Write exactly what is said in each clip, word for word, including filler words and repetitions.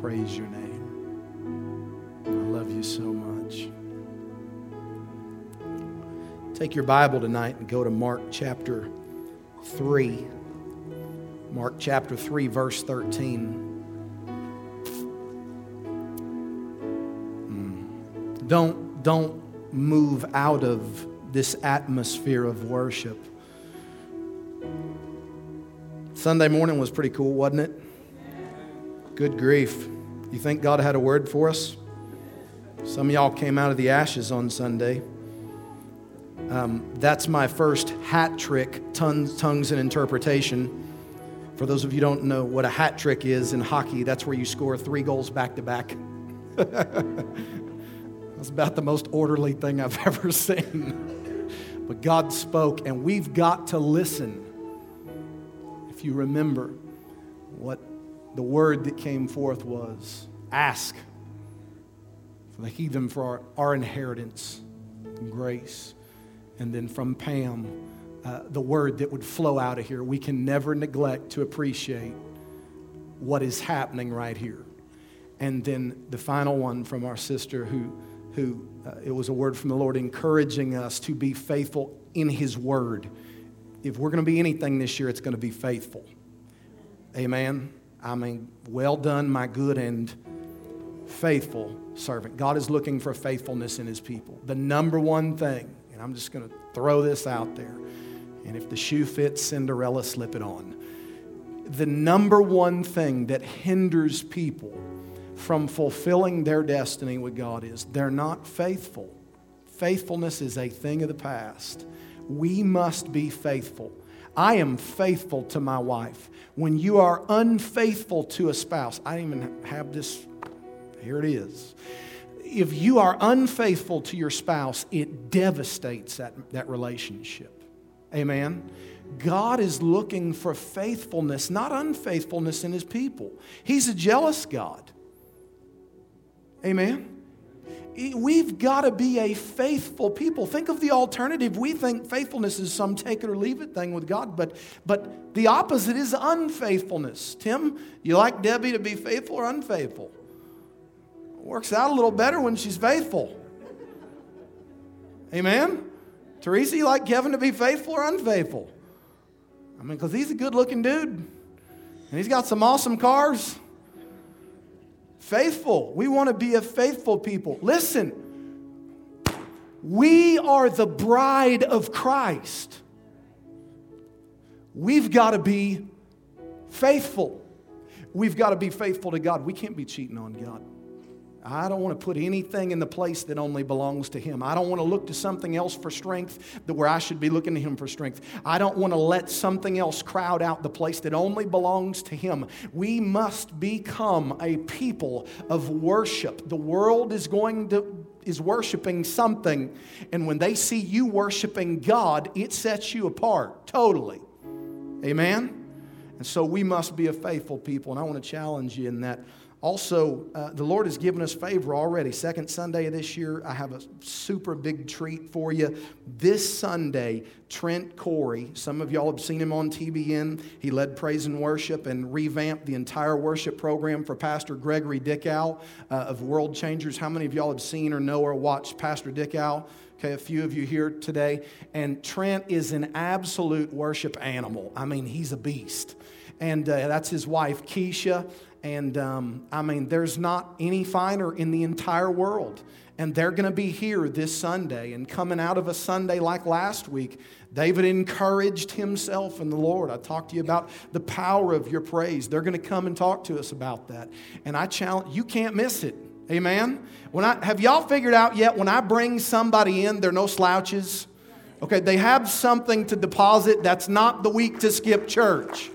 praise your name. I love you so much. Take your Bible tonight and go to Mark chapter three. Mark chapter three, verse thirteen. Mm. Don't, don't move out of this atmosphere of worship. Sunday morning was pretty cool, wasn't it? Good grief. You think God had a word for us? Some of y'all came out of the ashes on Sunday. Um, that's my first hat trick, tongues, tongues and interpretation. For those of you who don't know what a hat trick is in hockey, that's where you score three goals back to back. That's about the most orderly thing I've ever seen. But God spoke, and we've got to listen. If you remember what the word that came forth was, ask for the heathen for our, our inheritance and grace. And then from Pam, uh, the word that would flow out of here. We can never neglect to appreciate what is happening right here. And then the final one from our sister who, who uh, it was a word from the Lord encouraging us to be faithful in His word. If we're going to be anything this year, it's going to be faithful. Amen. I mean, well done, my good and faithful servant. God is looking for faithfulness in His people. The number one thing, and I'm just going to throw this out there, and if the shoe fits Cinderella, slip it on. The number one thing that hinders people from fulfilling their destiny with God is they're not faithful. Faithfulness is a thing of the past. We must be faithful. I am faithful to my wife. When you are unfaithful to a spouse, I didn't even have this, here it is. If you are unfaithful to your spouse, it devastates that, that relationship. Amen? God is looking for faithfulness, not unfaithfulness in His people. He's a jealous God. Amen? We've got to be a faithful people. Think of the alternative. We think faithfulness is some take it or leave it thing with God, but, but the opposite is unfaithfulness. Tim, you like Debbie to be faithful or unfaithful? Works out a little better when she's faithful. Amen? Teresa, you like Kevin to be faithful or unfaithful? I mean, because he's a good-looking dude, and he's got some awesome cars. Faithful. We want to be a faithful people. Listen, we are the bride of Christ. We've got to be faithful. We've got to be faithful to God. We can't be cheating on God. I don't want to put anything in the place that only belongs to Him. I don't want to look to something else for strength that where I should be looking to Him for strength. I don't want to let something else crowd out the place that only belongs to Him. We must become a people of worship. The world is going to is worshiping something, and when they see you worshiping God, it sets you apart totally. Amen? And so we must be a faithful people, and I want to challenge you in that. Also, uh, the Lord has given us favor already. Second Sunday of this year, I have a super big treat for you. This Sunday, Trent Corey, some of y'all have seen him on T B N. He led praise and worship and revamped the entire worship program for Pastor Gregory Dickow uh, of World Changers. How many of y'all have seen or know or watched Pastor Dickow? Okay, a few of you here today. And Trent is an absolute worship animal. I mean, he's a beast. And uh, that's his wife, Keisha. And, um, I mean, there's not any finer in the entire world. And they're going to be here this Sunday. And coming out of a Sunday like last week, David encouraged himself in the Lord. I talked to you about the power of your praise. They're going to come and talk to us about that. And I challenge, you can't miss it. Amen? When I have y'all figured out yet, when I bring somebody in, they're no slouches? Okay, they have something to deposit. That's not the week to skip church.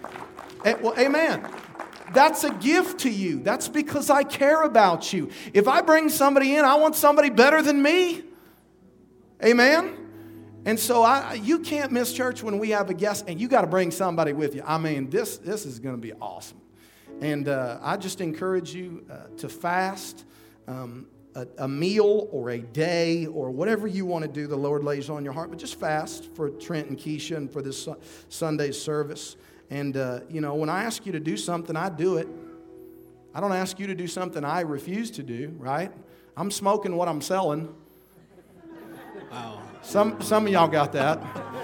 Well, amen. That's a gift to you. That's because I care about you. If I bring somebody in, I want somebody better than me. Amen? And so I, you can't miss church when we have a guest, and you got to bring somebody with you. I mean, this, this is going to be awesome. And uh, I just encourage you uh, to fast um, a, a meal or a day or whatever you want to do the Lord lays on your heart. But just fast for Trent and Keisha and for this su- Sunday service. And, uh, you know, when I ask you to do something, I do it. I don't ask you to do something I refuse to do, right? I'm smoking what I'm selling. Wow. Some, some of y'all got that.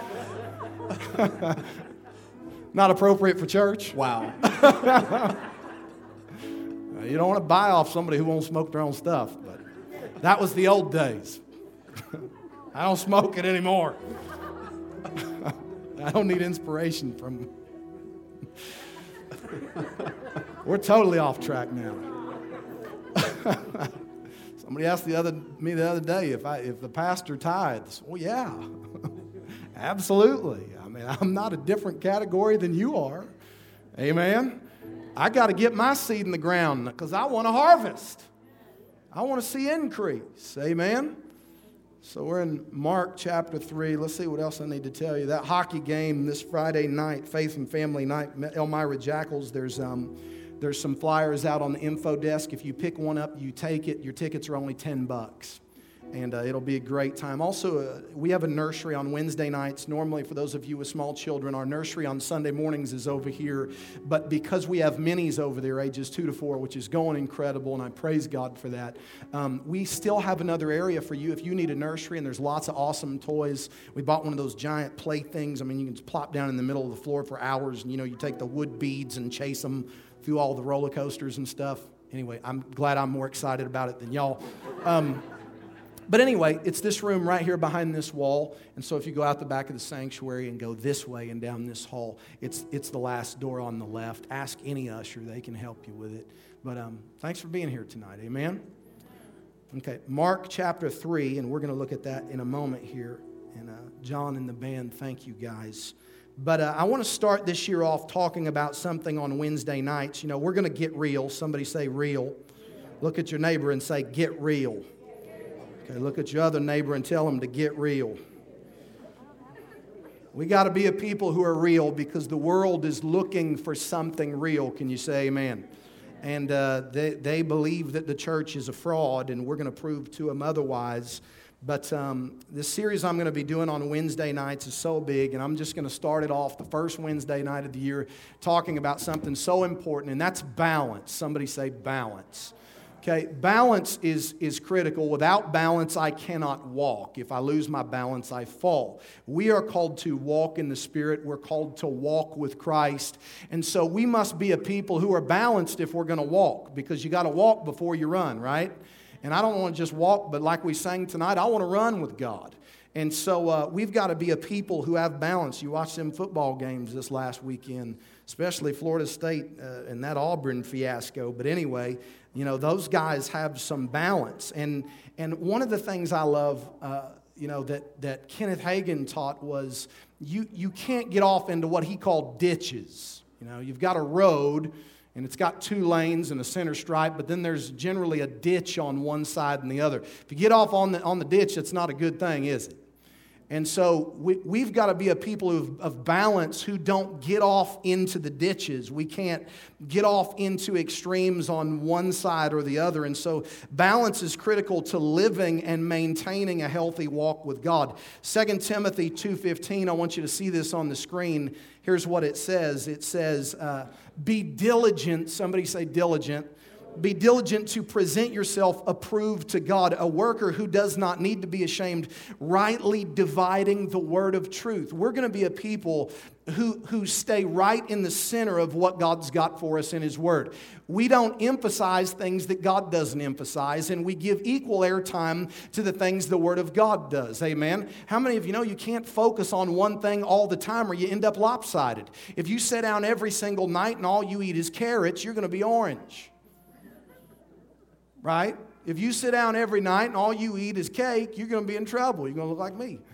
Not appropriate for church. Wow. You don't want to buy off somebody who won't smoke their own stuff, but that was the old days. I don't smoke it anymore. I don't need inspiration from... We're totally off track now. Somebody asked the other, me the other day if I if the pastor tithes. Well, yeah, absolutely. I mean, I'm not a different category than you are. Amen. I got to get my seed in the ground because I want to harvest. I want to see increase. Amen. So we're in Mark chapter three. Let's see what else I need to tell you. That hockey game this Friday night, Faith and Family Night, Elmira Jackals, there's um, there's some flyers out on the info desk. If you pick one up, you take it. Your tickets are only ten bucks. And uh, it'll be a great time. Also, uh, we have a nursery on Wednesday nights. Normally, for those of you with small children, our nursery on Sunday mornings is over here. But because we have minis over there, ages two to four, which is going incredible, and I praise God for that, um, we still have another area for you if you need a nursery, and there's lots of awesome toys. We bought one of those giant play things. I mean, you can just plop down in the middle of the floor for hours, and, you know, you take the wood beads and chase them through all the roller coasters and stuff. Anyway, I'm glad I'm more excited about it than y'all. Um, But anyway, it's this room right here behind this wall. And so if you go out the back of the sanctuary and go this way and down this hall, it's it's the last door on the left. Ask any usher. They can help you with it. But um, thanks for being here tonight. Amen? Okay, Mark chapter three, and we're going to look at that in a moment here. And uh, John and the band, thank you guys. But uh, I want to start this year off talking about something on Wednesday nights. You know, we're going to get real. Somebody say real. Look at your neighbor and say, get real. Okay, look at your other neighbor and tell them to get real. We got to be a people who are real because the world is looking for something real. Can you say amen? And uh, they, they believe that the church is a fraud, and we're going to prove to them otherwise. But um, this series I'm going to be doing on Wednesday nights is so big, and I'm just going to start it off the first Wednesday night of the year talking about something so important, and that's balance. Somebody say balance. Okay, balance is, is critical. Without balance, I cannot walk. If I lose my balance, I fall. We are called to walk in the Spirit. We're called to walk with Christ. And so we must be a people who are balanced if we're going to walk, because you got to walk before you run, right? And I don't want to just walk, but like we sang tonight, I want to run with God. And so uh, we've got to be a people who have balance. You watched them football games this last weekend, especially Florida State uh, and that Auburn fiasco. But anyway, you know, those guys have some balance. And and one of the things I love, uh, you know, that, that Kenneth Hagin taught was you, you can't get off into what he called ditches. You know, you've got a road, and it's got two lanes and a center stripe, but then there's generally a ditch on one side and the other. If you get off on the, on the ditch, it's not a good thing, is it? And so we, we've got to be a people of, of balance who don't get off into the ditches. We can't get off into extremes on one side or the other. And so balance is critical to living and maintaining a healthy walk with God. Second Timothy two fifteen, I want you to see this on the screen. Here's what it says. It says, uh, be diligent. Somebody say diligent. Be diligent to present yourself approved to God, a worker who does not need to be ashamed, rightly dividing the word of truth. We're going to be a people who, who stay right in the center of what God's got for us in His Word. We don't emphasize things that God doesn't emphasize, and we give equal airtime to the things the Word of God does. Amen? How many of you know you can't focus on one thing all the time or you end up lopsided? If you sit down every single night and all you eat is carrots, you're going to be orange. Right? If you sit down every night and all you eat is cake, you're going to be in trouble. You're going to look like me.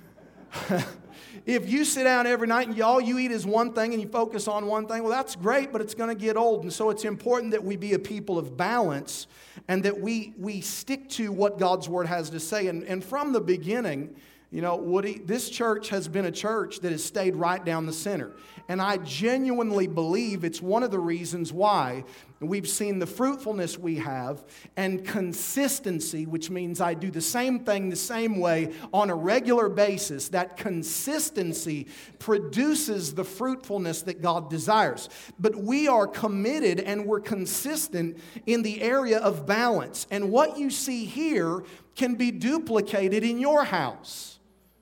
If you sit down every night and all you eat is one thing and you focus on one thing, well, that's great, but it's going to get old. And so it's important that we be a people of balance and that we we stick to what God's Word has to say. And, and from the beginning, you know, Woody, this church has been a church that has stayed right down the center. And I genuinely believe it's one of the reasons why And we've seen the fruitfulness we have, and consistency, which means I do the same thing the same way on a regular basis. That consistency produces the fruitfulness that God desires. But we are committed and we're consistent in the area of balance. And what you see here can be duplicated in your house.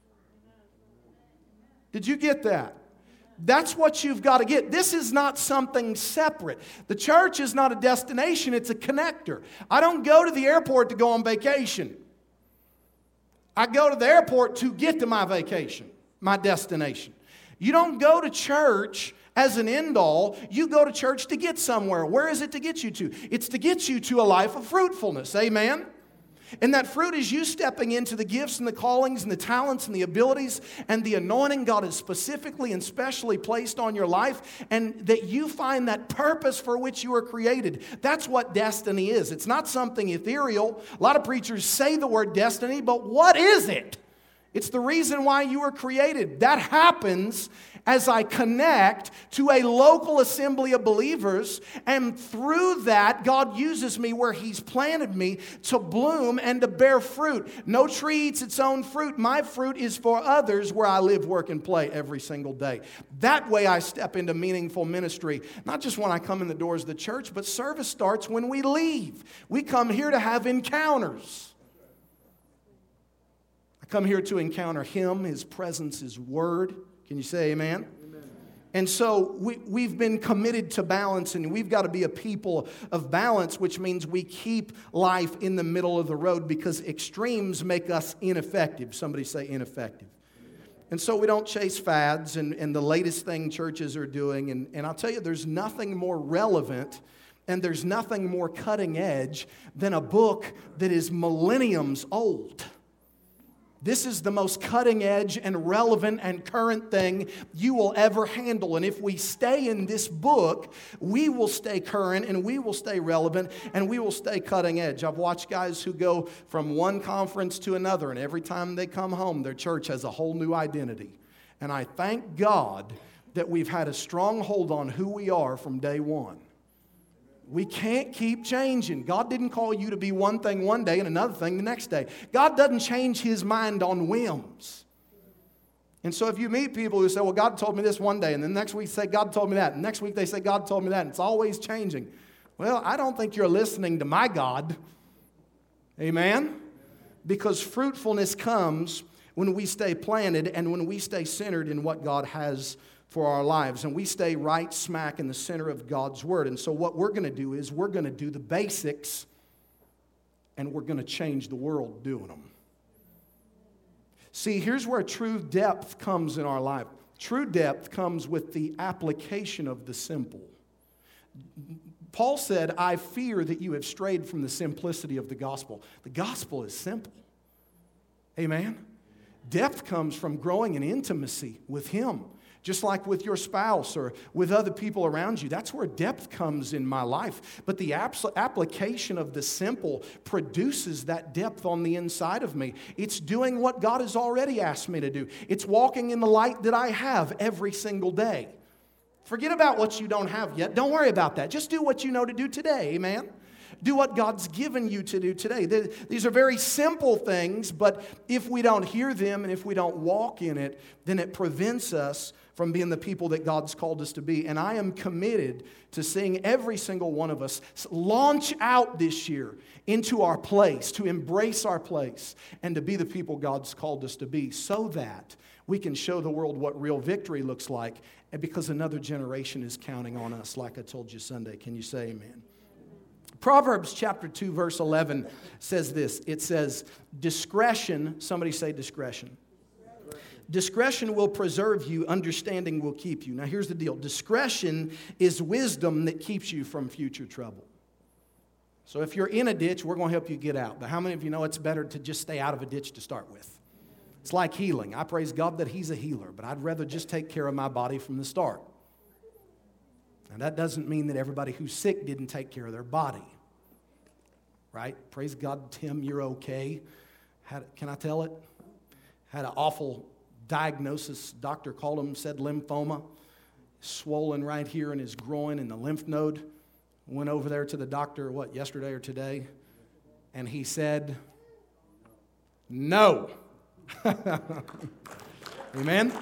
Did you get that? That's what you've got to get. This is not something separate. The church is not a destination, it's a connector. I don't go to the airport to go on vacation. I go to the airport to get to my vacation, my destination. You don't go to church as an end all. You go to church to get somewhere. Where is it to get you to? It's to get you to a life of fruitfulness. Amen? And that fruit is you stepping into the gifts and the callings and the talents and the abilities and the anointing God has specifically and specially placed on your life, and that you find that purpose for which you were created. That's what destiny is. It's not something ethereal. A lot of preachers say the word destiny, but what is it? It's the reason why you were created. That happens as I connect to a local assembly of believers, and through that, God uses me where He's planted me to bloom and to bear fruit. No tree eats its own fruit. My fruit is for others where I live, work, and play every single day. That way I step into meaningful ministry, not just when I come in the doors of the church, but service starts when we leave. We come here to have encounters. Come here to encounter Him, His presence, His Word. Can you say amen? Amen. And so we, we've been committed to balance, and we've got to be a people of balance, which means we keep life in the middle of the road, because extremes make us ineffective. Somebody say ineffective. And so we don't chase fads and, and the latest thing churches are doing. And, and I'll tell you, there's nothing more relevant and there's nothing more cutting edge than a book that is millenniums old. This is the most cutting edge and relevant and current thing you will ever handle. And if we stay in this book, we will stay current and we will stay relevant and we will stay cutting edge. I've watched guys who go from one conference to another, and every time they come home, their church has a whole new identity. And I thank God that we've had a strong hold on who we are from day one. We can't keep changing. God didn't call you to be one thing one day and another thing the next day. God doesn't change His mind on whims. And so if you meet people who say, well, God told me this one day, and then next week say, God told me that, and next week they say, God told me that, and it's always changing. Well, I don't think you're listening to my God. Amen? Because fruitfulness comes when we stay planted and when we stay centered in what God has for our lives, and we stay right smack in the center of God's Word. And so what we're going to do is we're going to do the basics, and we're going to change the world doing them. See, here's where true depth comes in our life. True depth comes with the application of the simple. Paul said, I fear that you have strayed from the simplicity of the gospel. The gospel is simple. Amen? Depth comes from growing in intimacy with Him. Just like with your spouse or with other people around you. That's where depth comes in my life. But the application of the simple produces that depth on the inside of me. It's doing what God has already asked me to do. It's walking in the light that I have every single day. Forget about what you don't have yet. Don't worry about that. Just do what you know to do today, amen? Do what God's given you to do today. These are very simple things, but if we don't hear them and if we don't walk in it, then it prevents us from being the people that God's called us to be. And I am committed to seeing every single one of us launch out this year into our place, to embrace our place, and to be the people God's called us to be, so that we can show the world what real victory looks like, and because another generation is counting on us, like I told you Sunday. Can you say amen? Proverbs chapter two, verse eleven says this. It says, discretion, somebody say discretion. Discretion will preserve you, understanding will keep you. Now here's the deal. Discretion is wisdom that keeps you from future trouble. So if you're in a ditch, we're going to help you get out. But how many of you know it's better to just stay out of a ditch to start with? It's like healing. I praise God that He's a healer, but I'd rather just take care of my body from the start. Now that doesn't mean that everybody who's sick didn't take care of their body. Right? Praise God, Tim, you're okay. Had, can I tell it? Had an awful diagnosis. Doctor called him, said lymphoma. Swollen right here in his groin and the lymph node. Went over there to the doctor, what, yesterday or today? And he said, no. Amen?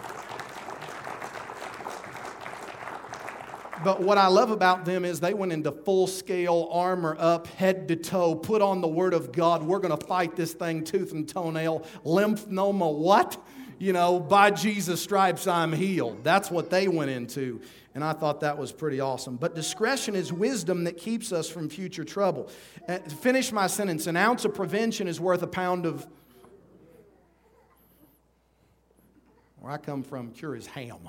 But what I love about them is they went into full-scale armor up, head to toe, put on the Word of God. We're going to fight this thing tooth and toenail. Lymphoma, what? You know, by Jesus' stripes I'm healed. That's what they went into. And I thought that was pretty awesome. But discretion is wisdom that keeps us from future trouble. Uh, finish my sentence. An ounce of prevention is worth a pound of... Where I come from, cure is ham.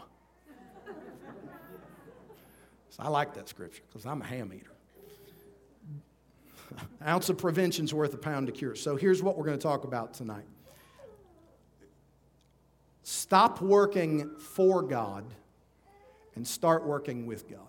So I like that scripture because I'm a ham eater. An ounce of prevention is worth a pound of cure. So here's what we're going to talk about tonight. Stop working for God and start working with God.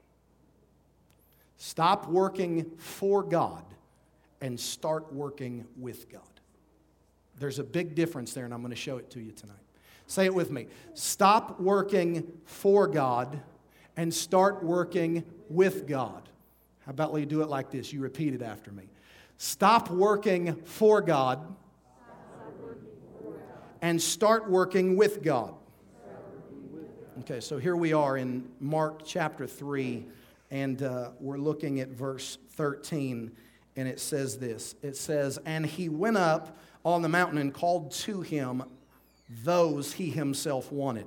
Stop working for God and start working with God. There's a big difference there, and I'm going to show it to you tonight. Say it with me. Stop working for God and start working with God. How about you do it like this? You repeat it after me. Stop working for God and start working with God. Okay, so here we are in Mark chapter three, and uh, we're looking at verse thirteen, and it says this. It says, and he went up on the mountain and called to him those he himself wanted.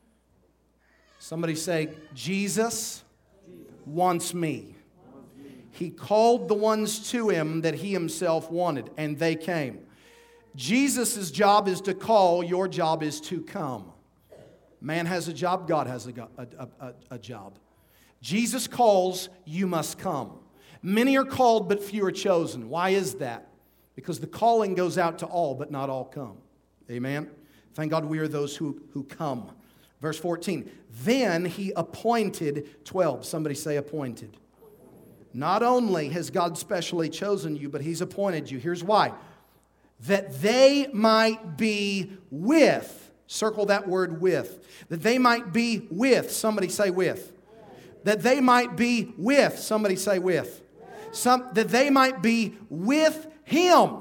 Somebody say, Jesus wants me. He called the ones to him that he himself wanted, and they came. Jesus' job is to call, your job is to come. Man has a job, God has a, a, a, a job. Jesus calls, you must come. Many are called, but few are chosen. Why is that? Because the calling goes out to all, but not all come. Amen? Thank God we are those who, who come. Verse fourteen, then he appointed twelve. Somebody say appointed. Not only has God specially chosen you, but he's appointed you. Here's why. That they might be with. Circle that word with. That they might be with. Somebody say with. That they might be with. Somebody say with. Some, that they might be with him.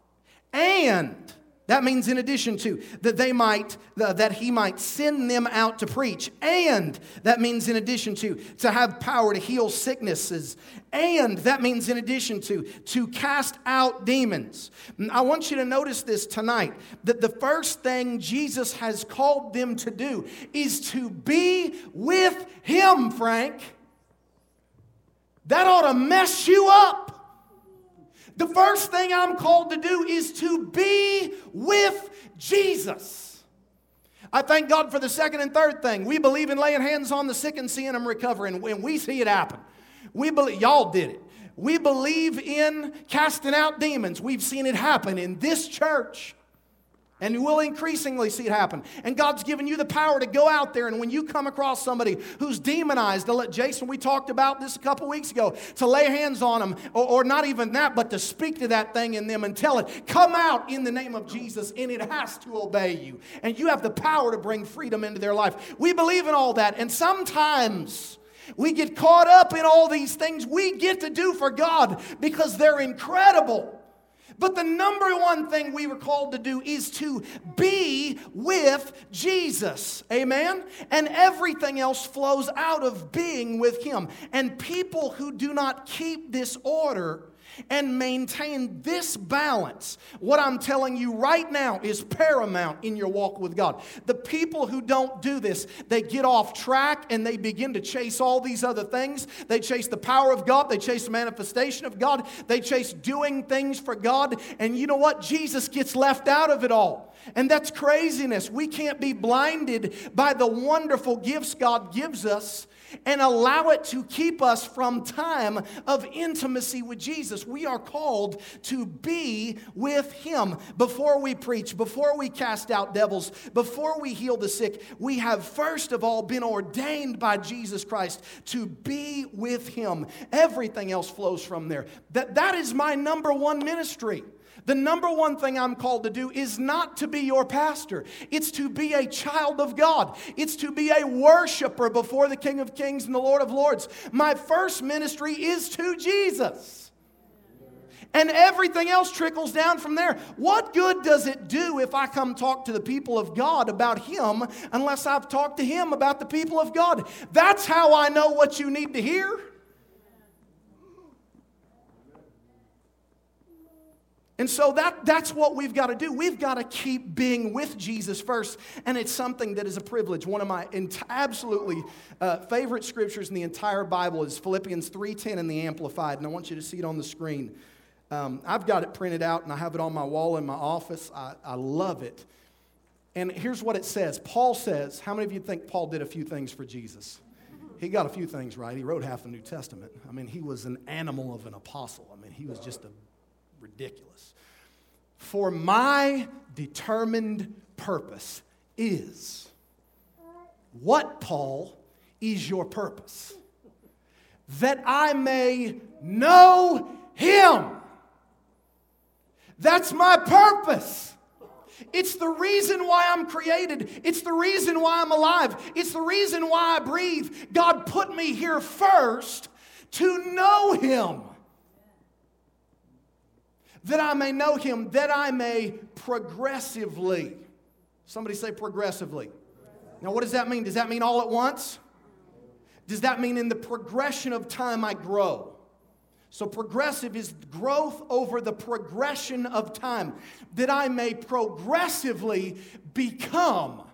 And that means in addition to, that they might, uh, that he might send them out to preach. And that means in addition to, to have power to heal sicknesses. And that means in addition to, to cast out demons. I want you to notice this tonight, that the first thing Jesus has called them to do is to be with him, Frank. That ought to mess you up. The first thing I'm called to do is to be with Jesus. I thank God for the second and third thing. We believe in laying hands on the sick and seeing them recover, and when we see it happen. We believe, y'all did it. We believe in casting out demons. We've seen it happen in this church. And we'll increasingly see it happen. And God's given you the power to go out there, and when you come across somebody who's demonized, to let Jason, we talked about this a couple weeks ago, to lay hands on them, or, or not even that, but to speak to that thing in them and tell it, come out in the name of Jesus, and it has to obey you. And you have the power to bring freedom into their life. We believe in all that, and sometimes we get caught up in all these things we get to do for God because they're incredible. But the number one thing we were called to do is to be with Jesus. Amen? And everything else flows out of being with him. And people who do not keep this order and maintain this balance, what I'm telling you right now is paramount in your walk with God. The people who don't do this, they get off track and they begin to chase all these other things. They chase the power of God. They chase the manifestation of God. They chase doing things for God. And you know what? Jesus gets left out of it all. And that's craziness. We can't be blinded by the wonderful gifts God gives us and allow it to keep us from time of intimacy with Jesus. Jesus, we are called to be with Him. Before we preach, before we cast out devils, before we heal the sick, we have first of all been ordained by Jesus Christ to be with Him. Everything else flows from there. That, that is my number one ministry. The number one thing I'm called to do is not to be your pastor. It's to be a child of God. It's to be a worshiper before the King of Kings and the Lord of Lords. My first ministry is to Jesus. And everything else trickles down from there. What good does it do if I come talk to the people of God about Him unless I've talked to Him about the people of God? That's how I know what you need to hear. And so that, that's what we've got to do. We've got to keep being with Jesus first. And it's something that is a privilege. One of my ent- absolutely uh, favorite scriptures in the entire Bible is Philippians three ten in the Amplified. And I want you to see it on the screen. Um, I've got it printed out and I have it on my wall in my office. I, I love it. And here's what it says. Paul says, how many of you think Paul did a few things for Jesus? He got a few things right. He wrote half the New Testament. I mean, he was an animal of an apostle. I mean, he was just a ridiculous. For my determined purpose is. What, Paul, is your purpose? That I may know Him. That's my purpose. It's the reason why I'm created. It's the reason why I'm alive. It's the reason why I breathe. God put me here first to know Him. That I may know Him, that I may progressively. Somebody say progressively. Now what does that mean? Does that mean all at once? Does that mean in the progression of time I grow? So progressive is growth over the progression of time. That I may progressively become.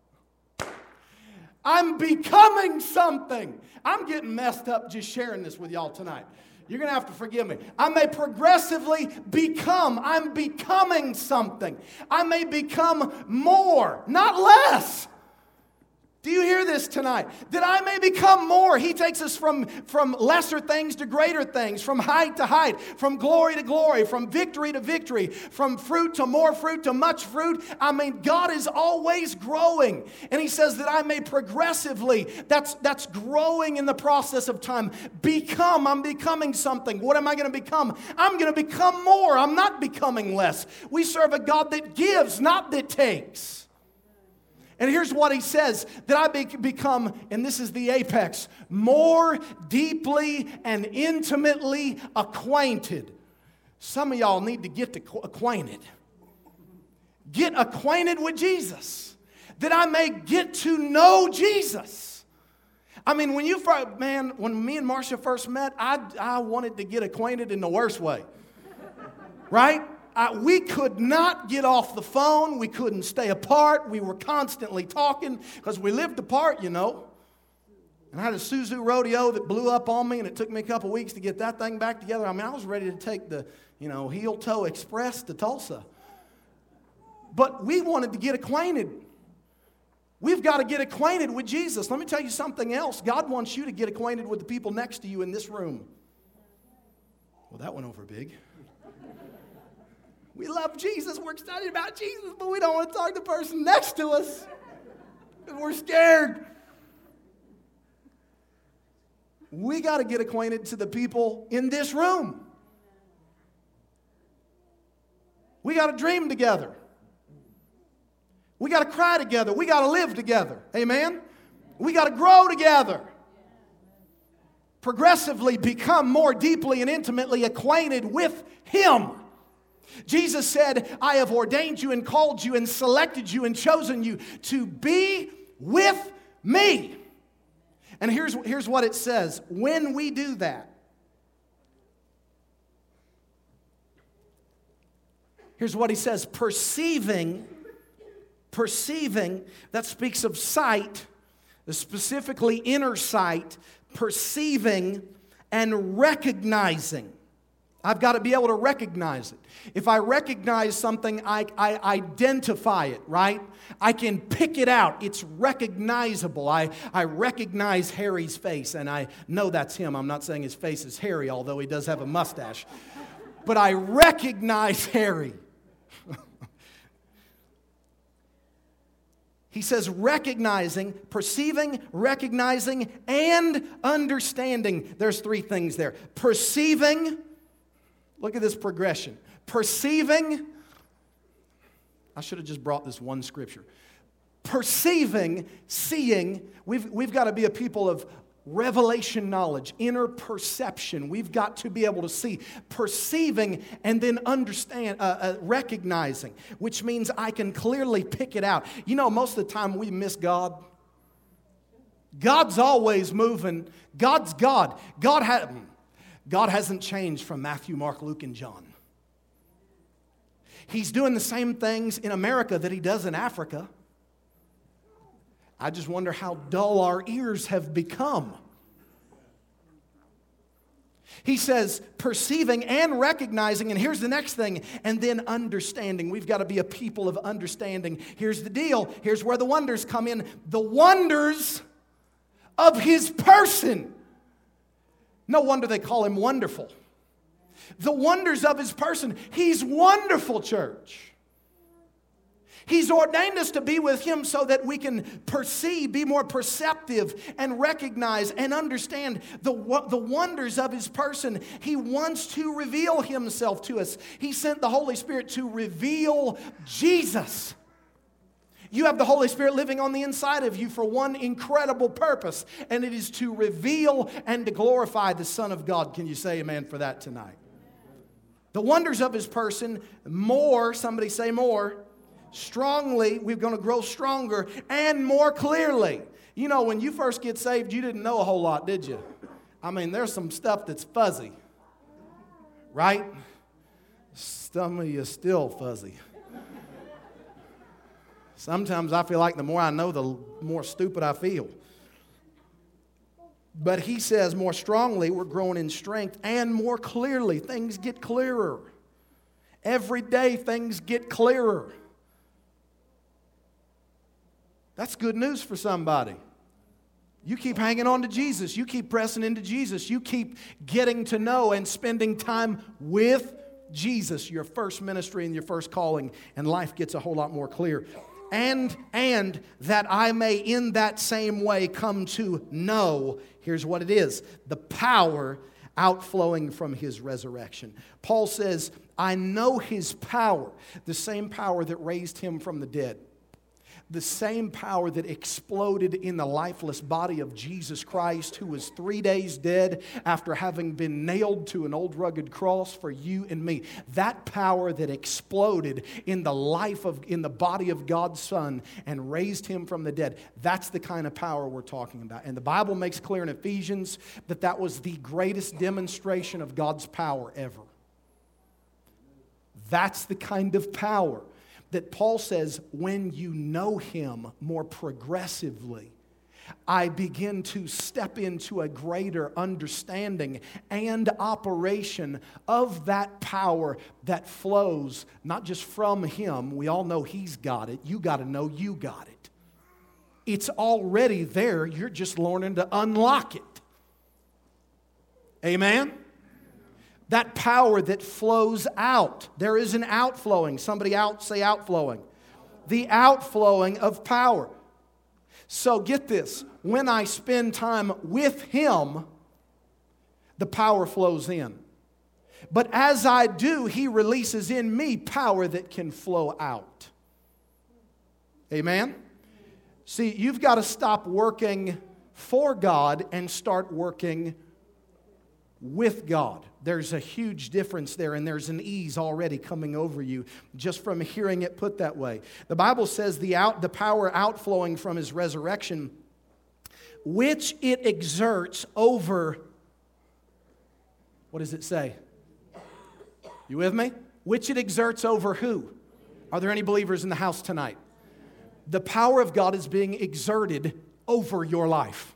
I'm becoming something. I'm getting messed up just sharing this with y'all tonight. You're going to have to forgive me. I may progressively become. I'm becoming something. I may become more, not less. Do you hear this tonight? That I may become more. He takes us from, from lesser things to greater things, from height to height, from glory to glory, from victory to victory, from fruit to more fruit to much fruit. I mean, God is always growing. And He says that I may progressively, that's, that's growing in the process of time, become. I'm becoming something. What am I going to become? I'm going to become more. I'm not becoming less. We serve a God that gives, not that takes. And here's what He says, that I be, become, and this is the apex, more deeply and intimately acquainted. Some of y'all need to get to acquainted. Get acquainted with Jesus. That I may get to know Jesus. I mean, when you first, man, when me and Marcia first met, I, I wanted to get acquainted in the worst way. Right? I, we could not get off the phone. We couldn't stay apart. We were constantly talking because we lived apart, you know. And I had a Suzu rodeo that blew up on me, and it took me a couple weeks to get that thing back together. I mean, I was ready to take the, you know, heel-toe express to Tulsa. But we wanted to get acquainted. We've got to get acquainted with Jesus. Let me tell you something else. God wants you to get acquainted with the people next to you in this room. Well, that went over big. We love Jesus. We're excited about Jesus, but we don't want to talk to the person next to us because we're scared. We got to get acquainted to the people in this room. We got to dream together. We got to cry together. We got to live together. Amen? We got to grow together. Progressively become more deeply and intimately acquainted with Him. Jesus said, I have ordained you and called you and selected you and chosen you to be with me. And here's, here's what it says. When we do that, here's what He says. Perceiving, perceiving, that speaks of sight, specifically inner sight, perceiving and recognizing. I've got to be able to recognize it. If I recognize something, I, I identify it, right? I can pick it out. It's recognizable. I, I recognize Harry's face, and I know that's him. I'm not saying his face is hairy, although he does have a mustache. but I recognize Harry. He says recognizing, perceiving, recognizing, and understanding. There's three things there. Perceiving, look at this progression. Perceiving, I should have just brought this one scripture. Perceiving, seeing, we've, we've got to be a people of revelation knowledge, inner perception. We've got to be able to see, perceiving, and then understand, uh, uh, recognizing, which means I can clearly pick it out. You know, most of the time we miss God. God's always moving. God's God. God, ha- God hasn't changed from Matthew, Mark, Luke, and John. He's doing the same things in America that He does in Africa. I just wonder how dull our ears have become. He says perceiving and recognizing, and here's the next thing, and then understanding. We've got to be a people of understanding. Here's the deal. Here's where the wonders come in. The wonders of His person. No wonder they call Him wonderful. The wonders of His person. He's wonderful, church. He's ordained us to be with Him so that we can perceive, be more perceptive, and recognize and understand the, the wonders of His person. He wants to reveal Himself to us. He sent the Holy Spirit to reveal Jesus. You have the Holy Spirit living on the inside of you for one incredible purpose, and it is to reveal and to glorify the Son of God. Can you say amen for that tonight? The wonders of His person, more, somebody say more, strongly, we're going to grow stronger and more clearly. You know, when you first get saved, you didn't know a whole lot, did you? I mean, there's some stuff that's fuzzy, right? Some of you still fuzzy. Sometimes I feel like the more I know, the more stupid I feel. But He says more strongly, we're growing in strength and more clearly. Things get clearer. Every day, things get clearer. That's good news for somebody. You keep hanging on to Jesus. You keep pressing into Jesus. You keep getting to know and spending time with Jesus, your first ministry and your first calling, and life gets a whole lot more clear. And, and that I may in that same way come to know, here's what it is, the power outflowing from His resurrection. Paul says, I know His power, the same power that raised Him from the dead. The same power that exploded in the lifeless body of Jesus Christ, who was three days dead after having been nailed to an old rugged cross for you and me. That power that exploded in the life of, in the body of God's Son and raised Him from the dead. That's the kind of power we're talking about. And the Bible makes clear in Ephesians that that was the greatest demonstration of God's power ever. That's the kind of power that Paul says, when you know Him more progressively, I begin to step into a greater understanding and operation of that power that flows not just from Him. We all know He's got it. You got to know you got it. It's already there. You're just learning to unlock it. Amen? That power that flows out. There is an outflowing. Somebody out say outflowing. The outflowing of power. So get this. When I spend time with Him, the power flows in. But as I do, He releases in me power that can flow out. Amen? See, you've got to stop working for God and start working with God. There's a huge difference there, and there's an ease already coming over you just from hearing it put that way. The Bible says the out, the power outflowing from His resurrection, which it exerts over, what does it say? You with me? Which it exerts over who? Are there any believers in the house tonight? The power of God is being exerted over your life.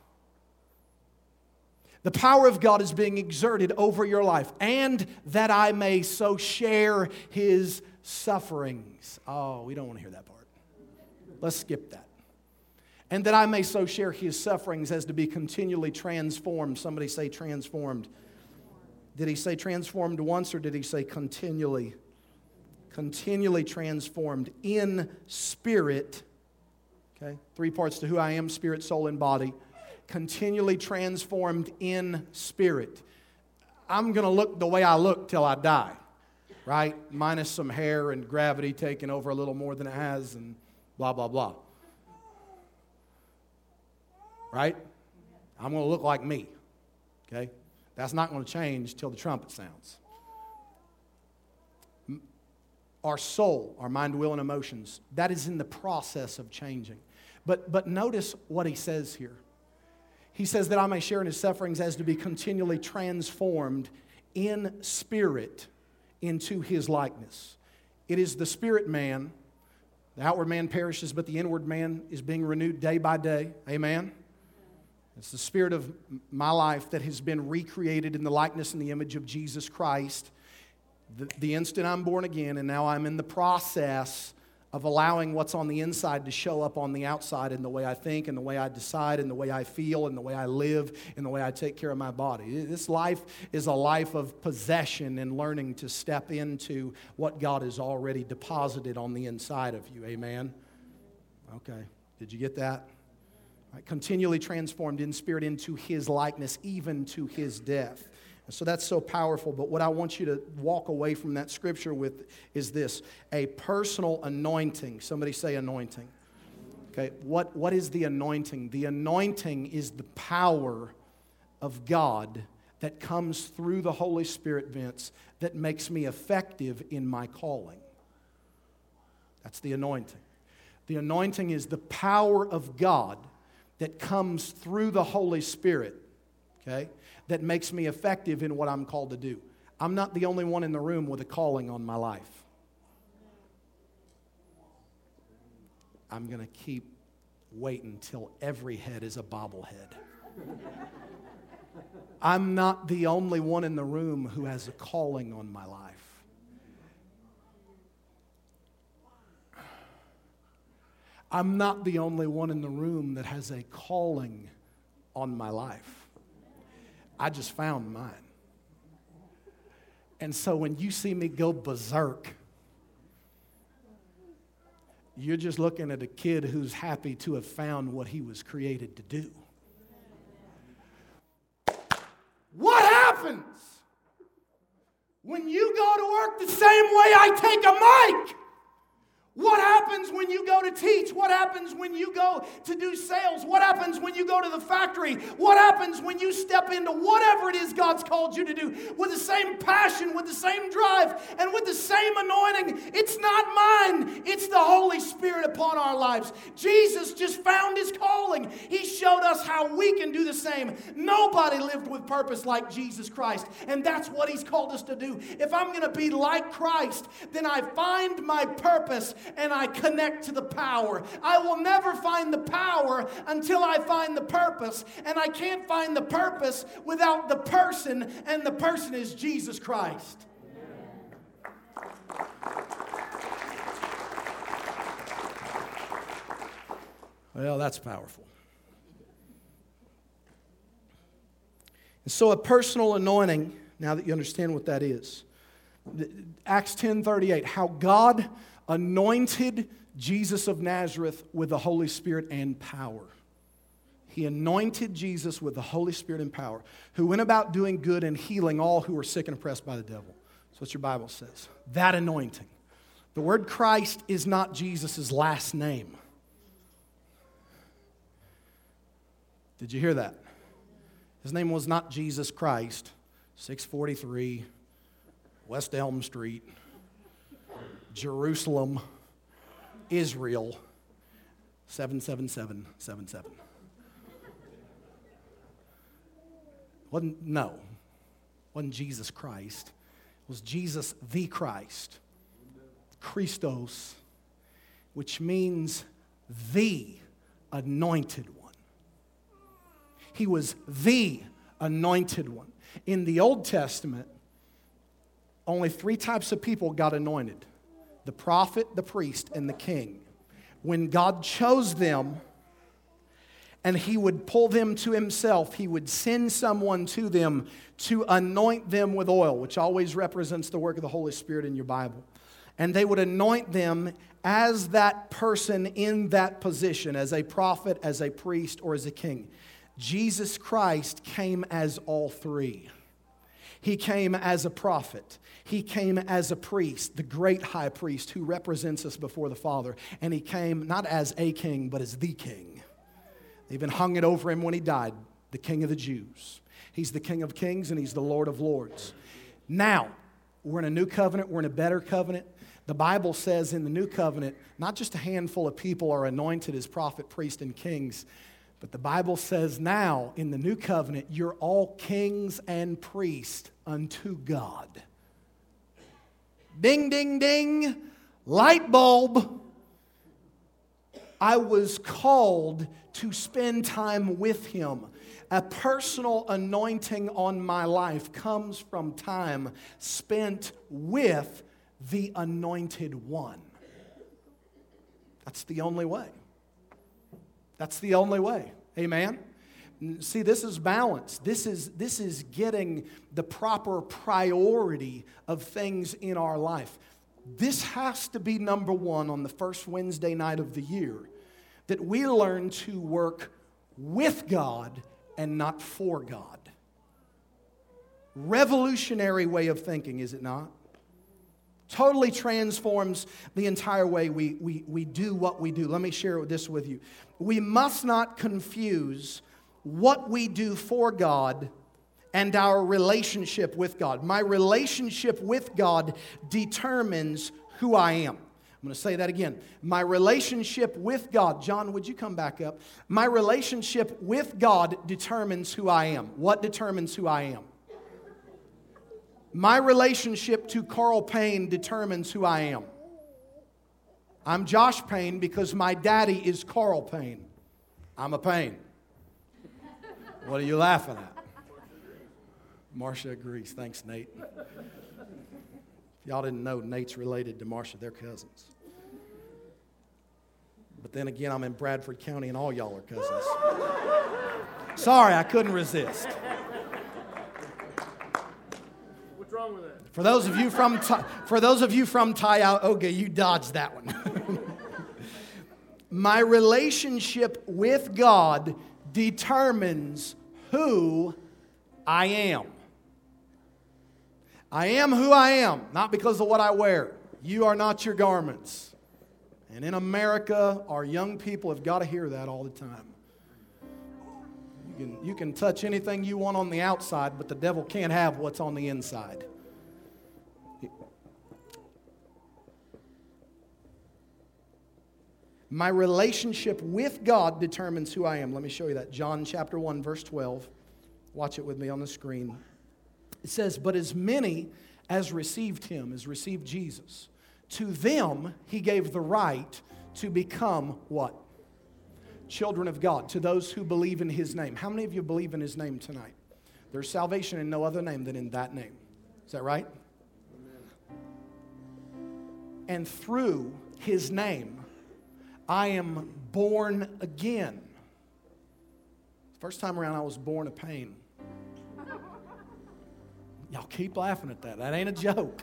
The power of God is being exerted over your life, and that I may so share His sufferings. Oh, we don't want to hear that part. Let's skip that. And that I may so share His sufferings as to be continually transformed. Somebody say transformed. Did he say transformed once or did he say continually? Continually transformed in spirit. Okay, three parts to who I am, spirit, soul, and body. Continually transformed in spirit. I'm going to look the way I look till I die, right? Minus some hair and gravity taking over a little more than it has and blah, blah, blah. Right? I'm going to look like me, okay? That's not going to change till the trumpet sounds. Our soul, our mind, will, and emotions, that is in the process of changing. But, but notice what he says here. He says that I may share in his sufferings as to be continually transformed in spirit into his likeness. It is the spirit man. The outward man perishes, but the inward man is being renewed day by day. Amen? It's the spirit of my life that has been recreated in the likeness and the image of Jesus Christ. The, the instant I'm born again, and now I'm in the process of allowing what's on the inside to show up on the outside in the way I think, in the way I decide, in the way I feel, in the way I live, in the way I take care of my body. This life is a life of possession and learning to step into what God has already deposited on the inside of you. Amen? Okay. Did you get that? Right. Continually transformed in spirit into his likeness, even to his death. So that's so powerful, but what I want you to walk away from that scripture with is this, a personal anointing. Somebody say anointing. Okay, what, what is the anointing? The anointing is the power of God that comes through the Holy Spirit, Vince, that makes me effective in my calling. That's the anointing. The anointing is the power of God that comes through the Holy Spirit, okay, that makes me effective in what I'm called to do. I'm not the only one in the room with a calling on my life. I'm going to keep waiting till every head is a bobblehead. I'm not the only one in the room who has a calling on my life. I'm not the only one in the room that has a calling on my life. I just found mine. And so when you see me go berserk, you're just looking at a kid who's happy to have found what he was created to do. What happens when you go to work the same way I take a mic? What happens when you go to teach? What happens when you go to do sales? What happens when you go to the factory? What happens when you step into whatever it is God's called you to do with the same passion, with the same drive, and with the same anointing? It's not mine. It's the Holy Spirit upon our lives. Jesus just found his calling. He showed us how we can do the same. Nobody lived with purpose like Jesus Christ, and that's what he's called us to do. If I'm going to be like Christ, then I find my purpose and I connect to the power. I will never find the power until I find the purpose. And I can't find the purpose without the person, and the person is Jesus Christ. Well, that's powerful. And so a personal anointing, now that you understand what that is. Acts ten thirty-eight, how God anointed Jesus of Nazareth with the Holy Spirit and power. He anointed Jesus with the Holy Spirit and power, who went about doing good and healing all who were sick and oppressed by the devil. That's what your Bible says. That anointing. The word Christ is not Jesus' last name. Did you hear that? His name was not Jesus Christ, six forty-three West Elm Street, Jerusalem, Israel, seven seven seven seven seven. Wasn't, no, wasn't Jesus Christ. It was Jesus the Christ, Christos, which means the anointed one. He was the anointed one. In the Old Testament, only three types of people got anointed: the prophet, the priest, and the king. When God chose them and he would pull them to himself. He would send someone to them to anoint them with oil, which always represents the work of the Holy Spirit in your Bible. And they would anoint them as that person in that position, as a prophet, as a priest, or as a king. Jesus Christ came as all three. He came as a prophet. He came as a priest, the great high priest who represents us before the Father. And he came not as a king, but as the king. They even hung it over him when he died, the King of the Jews. He's the King of kings and he's the Lord of lords. Now, we're in a new covenant. We're in a better covenant. The Bible says in the new covenant, not just a handful of people are anointed as prophet, priest, and kings, but the Bible says now in the new covenant, you're all kings and priests unto God. Ding, ding, ding, light bulb. I was called to spend time with Him. A personal anointing on my life comes from time spent with the Anointed One. That's the only way. That's the only way. Amen? See, this is balance. This is, this is getting the proper priority of things in our life. This has to be number one on the first Wednesday night of the year, that we learn to work with God and not for God. Revolutionary way of thinking, is it not? Totally transforms the entire way we, we, we do what we do. Let me share this with you. We must not confuse what we do for God and our relationship with God. My relationship with God determines who I am. I'm going to say that again. My relationship with God. John, would you come back up? My relationship with God determines who I am. What determines who I am? My relationship to Carl Payne determines who I am. I'm Josh Payne because my daddy is Carl Payne. I'm a Payne. What are you laughing at? Marcia agrees. Thanks, Nate. Y'all didn't know Nate's related to Marcia. They're cousins. But then again, I'm in Bradford County and all y'all are cousins. Sorry, I couldn't resist. What's wrong with that? For those of you from for those of you from Tioga, you dodged that one. My relationship with God determines who I am. I am who I am, not because of what I wear. You are not your garments. And in America, our young people have got to hear that all the time. You can, you can touch anything you want on the outside, but the devil can't have what's on the inside. My relationship with God determines who I am. Let me show you that. John chapter one, verse twelve. Watch it with me on the screen. It says, but as many as received Him, as received Jesus, to them He gave the right to become what? Children of God, to those who believe in His name. How many of you believe in His name tonight? There's salvation in no other name than in that name. Is that right? Amen. And through His name, I am born again. First time around, I was born of pain. Y'all keep laughing at that. That ain't a joke.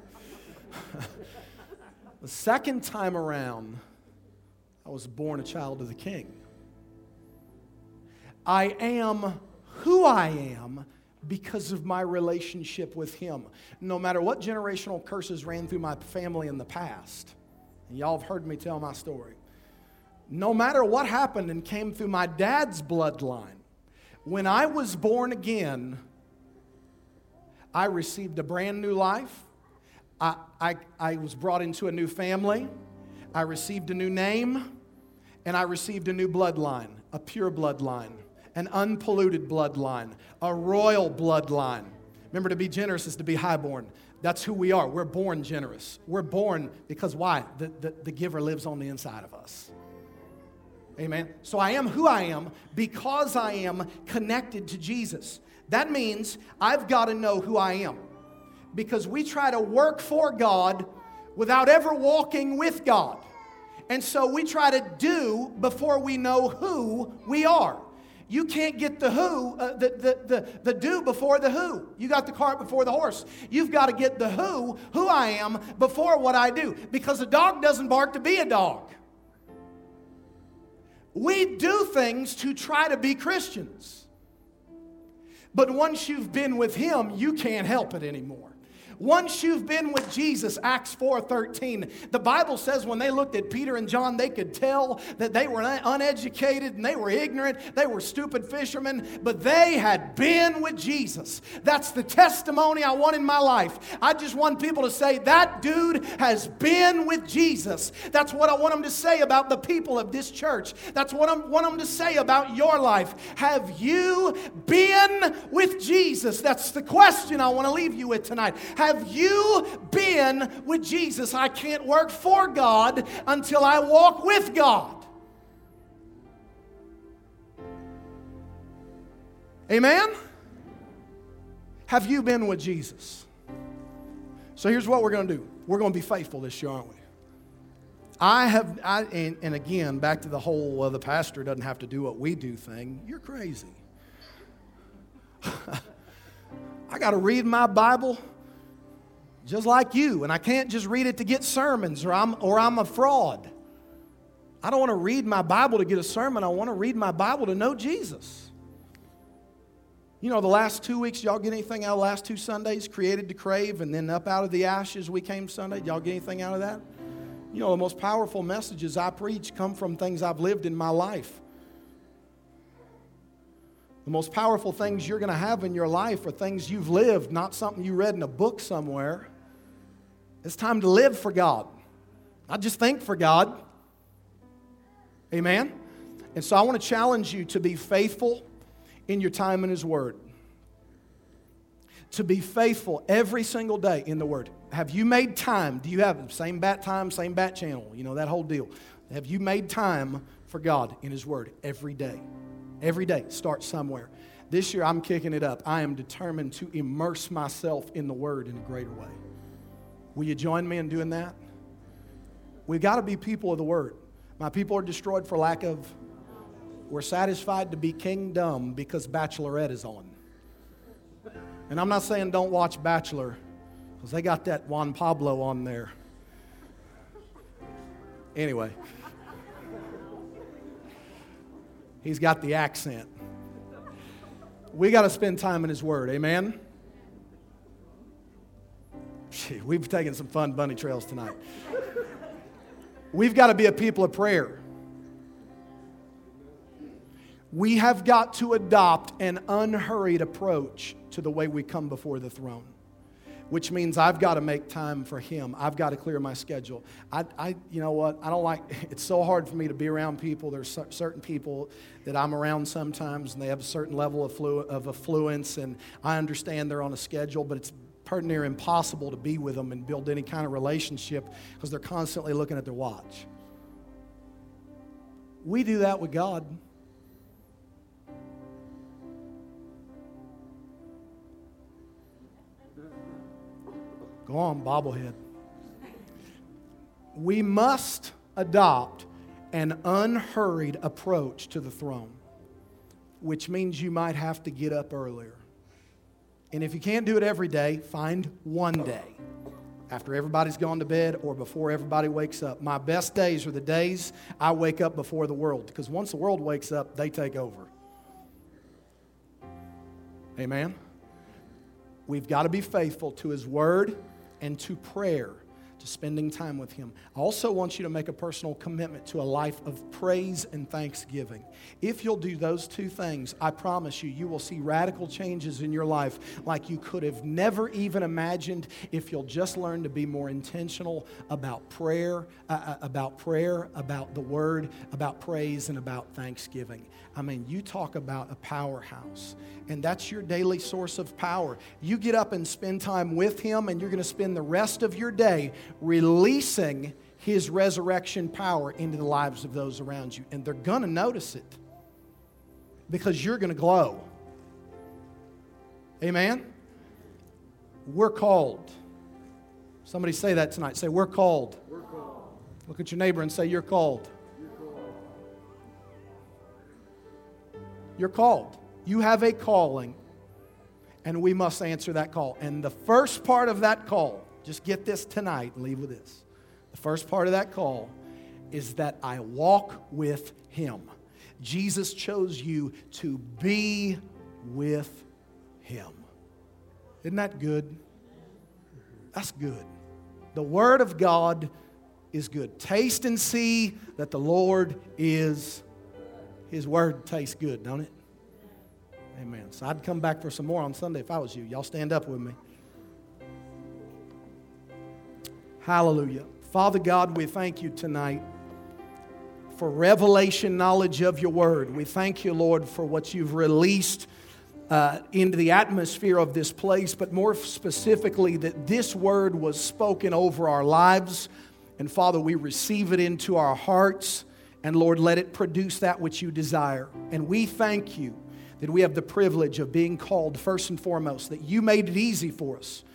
The second time around, I was born a child of the King. I am who I am because of my relationship with Him. No matter what generational curses ran through my family in the past, and y'all have heard me tell my story, no matter what happened and came through my dad's bloodline, when I was born again, I received a brand new life. I, I, I was brought into a new family. I received a new name. And I received a new bloodline, a pure bloodline, an unpolluted bloodline, a royal bloodline. Remember, to be generous is to be highborn. That's who we are. We're born generous. We're born because why? The, the, the giver lives on the inside of us. Amen. So I am who I am because I am connected to Jesus. That means I've got to know who I am. Because we try to work for God without ever walking with God. And so we try to do before we know who we are. You can't get the who, uh, the, the, the, the do before the who. You got the cart before the horse. You've got to get the who, who I am, before what I do. Because a dog doesn't bark to be a dog. We do things to try to be Christians. But once you've been with Him, you can't help it anymore. Once you've been with Jesus, Acts four thirteen, the Bible says when they looked at Peter and John, they could tell that they were uneducated and they were ignorant. They were stupid fishermen, but they had been with Jesus. That's the testimony I want in my life. I just want people to say, that dude has been with Jesus. That's what I want them to say about the people of this church. That's what I want them to say about your life. Have you been with Jesus? That's the question I want to leave you with tonight. Have Have you been with Jesus? I can't work for God until I walk with God. Amen? Have you been with Jesus? So here's what we're going to do. We're going to be faithful this year, aren't we? I have, I, and, and again, back to the whole, well, the pastor doesn't have to do what we do thing. You're crazy. I got to read my Bible just like you, and I can't just read it to get sermons, or I'm or I'm a fraud. I don't want to read my Bible to get a sermon. I want to read my Bible to know Jesus. You know, the last two weeks, y'all get anything out of the last two Sundays? Created to Crave, and then Up Out of the Ashes we came Sunday. Y'all get anything out of that? You know, the most powerful messages I preach come from things I've lived in my life. The most powerful things you're going to have in your life are things you've lived, not something you read in a book somewhere. It's time to live for God, not just think for God. Amen? And so I want to challenge you to be faithful in your time in His Word. To be faithful every single day in the Word. Have you made time? Do you have the same bat time, same bat channel? You know, that whole deal. Have you made time for God in His Word every day? Every day. Start somewhere. This year I'm kicking it up. I am determined to immerse myself in the Word in a greater way. Will you join me in doing that? We've got to be people of the Word. My people are destroyed for lack of... We're satisfied to be kingdom because Bachelorette is on. And I'm not saying don't watch Bachelor, because they got that Juan Pablo on there. Anyway. He's got the accent. We got to spend time in His Word. Amen? Gee, we've taken some fun bunny trails tonight. We've got to be a people of prayer. We have got to adopt an unhurried approach to the way we come before the throne, which means I've got to make time for Him. I've got to clear my schedule. I, I, you know what? I don't like, it's so hard for me to be around people. There's certain people that I'm around sometimes, and they have a certain level of, flu, of affluence, and I understand they're on a schedule, but it's pretty near impossible to be with them and build any kind of relationship because they're constantly looking at their watch. We do that with God. Go on, bobblehead. We must adopt an unhurried approach to the throne, which means you might have to get up earlier. And if you can't do it every day, find one day after everybody's gone to bed or before everybody wakes up. My best days are the days I wake up before the world, because once the world wakes up, they take over. Amen? We've got to be faithful to His Word and to prayer, to spending time with Him. I also want you to make a personal commitment to a life of praise and thanksgiving. If you'll do those two things, I promise you, you will see radical changes in your life like you could have never even imagined if you'll just learn to be more intentional about prayer, uh, about prayer, about the Word, about praise, and about thanksgiving. I mean, you talk about a powerhouse, and that's your daily source of power. You get up and spend time with Him, and you're going to spend the rest of your day releasing His resurrection power into the lives of those around you. And they're going to notice it because you're going to glow. Amen? We're called. Somebody say that tonight. Say, we're called. We're called. Look at your neighbor and say, you're called. You're called. You're called. You have a calling. And we must answer that call. And the first part of that call, just get this tonight and leave with this. The first part of that call is that I walk with Him. Jesus chose you to be with Him. Isn't that good? That's good. The Word of God is good. Taste and see that the Lord is, His Word tastes good, don't it? Amen. So I'd come back for some more on Sunday if I was you. Y'all stand up with me. Hallelujah. Father God, we thank you tonight for revelation knowledge of your Word. We thank you, Lord, for what you've released uh, into the atmosphere of this place, but more specifically that this Word was spoken over our lives. And Father, we receive it into our hearts. And Lord, let it produce that which you desire. And we thank you that we have the privilege of being called first and foremost, that you made it easy for us